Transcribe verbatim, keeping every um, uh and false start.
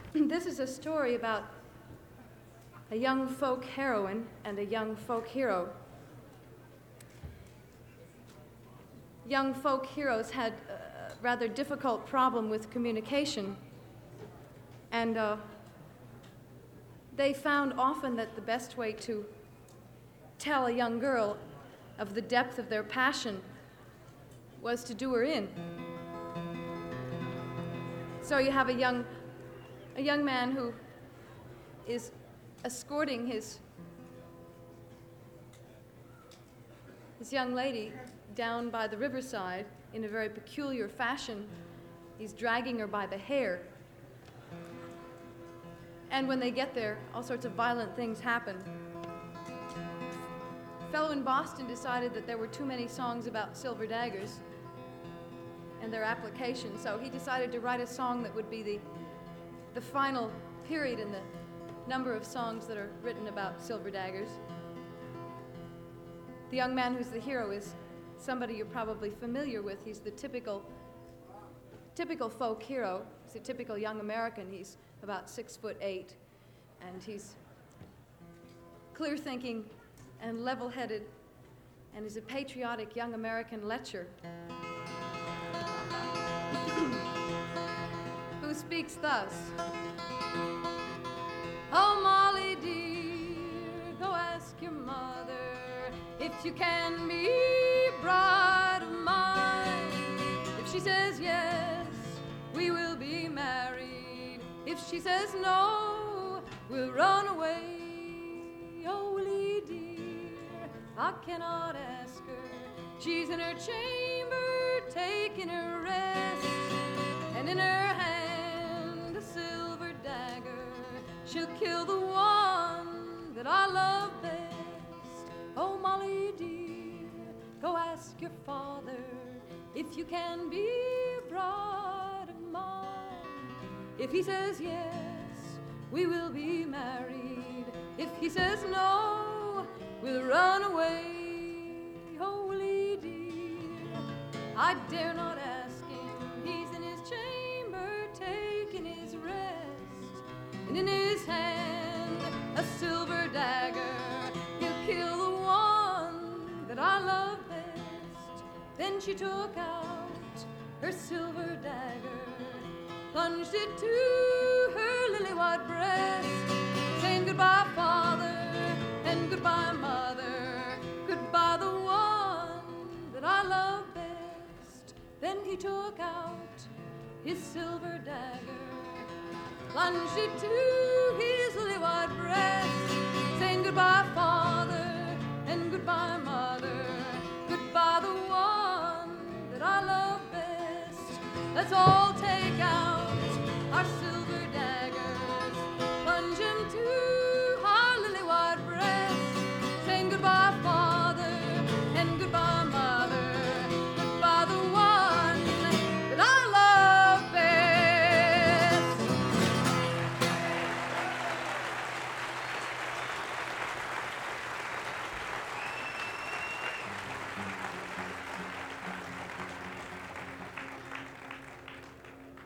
This is a story about a young folk heroine and a young folk hero. Young folk heroes had a rather difficult problem with communication, and uh, they found often that the best way to tell a young girl of the depth of their passion was to do her in. So you have a young, a young man who is escorting his, his young lady down by the riverside in a very peculiar fashion. He's dragging her by the hair. And when they get there, all sorts of violent things happen. A fellow in Boston decided that there were too many songs about silver daggers and their application, so he decided to write a song that would be the, the final period in the number of songs that are written about silver daggers. The young man who's the hero is somebody you're probably familiar with. He's the typical, typical folk hero. He's a typical young American. He's about six foot eight, and he's clear-thinking and level-headed, and is a patriotic young American lecher who speaks thus. Oh, Molly dear, go ask your mother if you can be bride of mine. If she says yes, we will be married. If she says no, we'll run away. Oh, Willie dear, I cannot ask her. She's in her chamber taking her rest, and in her hand a silver dagger. She'll kill the one that I love best. Oh, Molly dear, go ask your father if you can be bride of mine. If he says yes, we will be married. If he says no, we'll run away. Oh, Willie dear, I dare not ask him. He's in his chamber taking his rest, and in his hand a silver dagger. He'll kill the one that I love best. Then she took out her silver dagger, plunged it to her lily-white breast, saying goodbye, father, and goodbye, mother, goodbye, the one that I love best. Then he took out his silver dagger, plunged it to his lily-white breast, saying goodbye, father, and goodbye, mother, goodbye, the one that I love best. Let's all take out